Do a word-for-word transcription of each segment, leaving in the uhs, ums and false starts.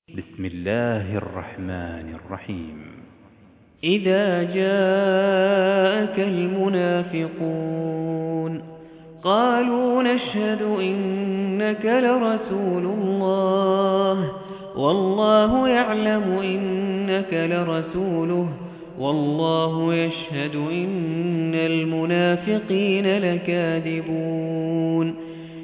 بسم الله الرحمن الرحيم. إذا جاءك المنافقون قالوا نشهد إنك لرسول الله والله يعلم إنك لرسوله والله يشهد إن المنافقين لكاذبون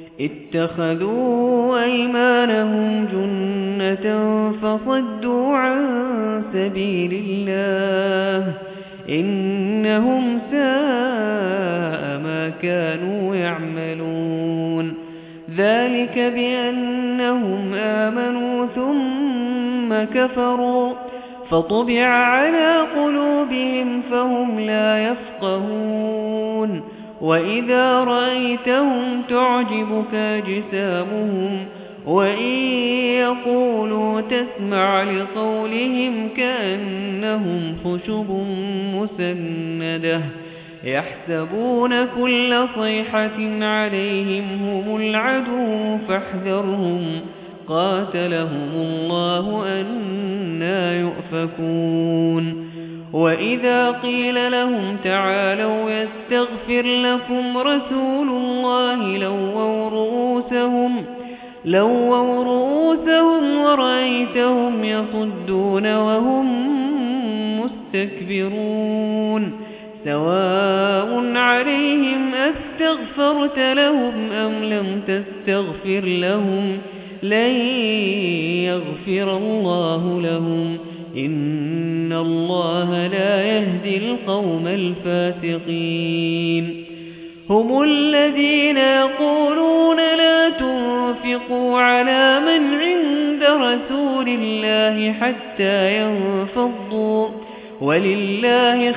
اتخذوا أيمانهم جنة فصدوا عن سبيل الله إنهم ساء ما كانوا يعملون ذلك بأنهم آمنوا ثم كفروا فطبع على قلوبهم فهم لا يفقهون وإذا رأيتهم تعجبك أجسامهم وإن يقولوا تسمع لقولهم كأنهم خشب مسندة يحسبون كل صيحة عليهم هم العدو فاحذرهم قاتلهم الله أنى يؤفكون وإذا قيل لهم تعالوا يستغفر لكم رسول الله لووا رؤوسهم لووا رؤوسهم ورأيتهم يصدون وهم مستكبرون سواء عليهم أستغفرت لهم أم لم تستغفر لهم لن يغفر الله لهم إن الله لا يهدي القوم الفاسقين هم الذين يقولون لا تنفقوا على من عند رسول الله حتى ينفضوا ولله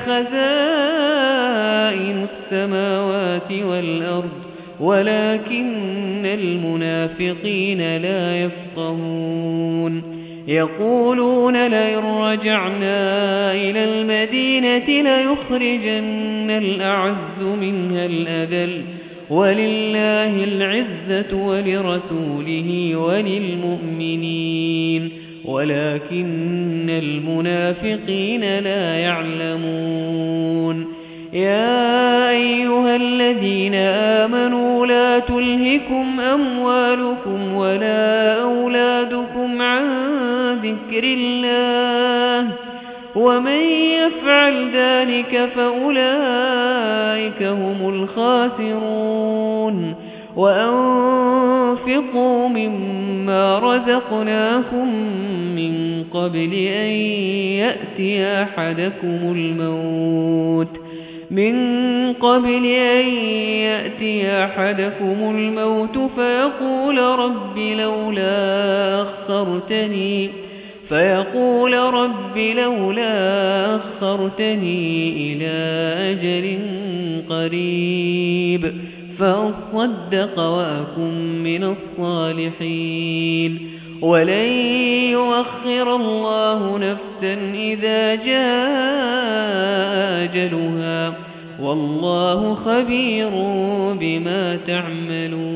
خزائن السماوات والأرض ولكن المنافقين لا يفقهون يقولون لئن رجعنا إلى المدينة ليخرجن الأعز منها الأذل ولله العزة ولرسوله وللمؤمنين ولكن المنافقين لا يعلمون يا أيها الذين آمنوا لا تلهكم أموالكم ولا أولادكم عن ذكر الله ومن يفعل ذلك فأولئك هم الخاسرون وأنفقوا مما رزقناكم من قبل أن يأتي أحدكم الموت من قبل أن يأتي أحدكم الموت فيقول رب لولا أخرتني فيقول رب لولا أخرتني إلى أجل قريب فأصدق وأكن من الصالحين ولن يؤخر الله نفسا إذا جاء أجلها والله خبير بما تعملون.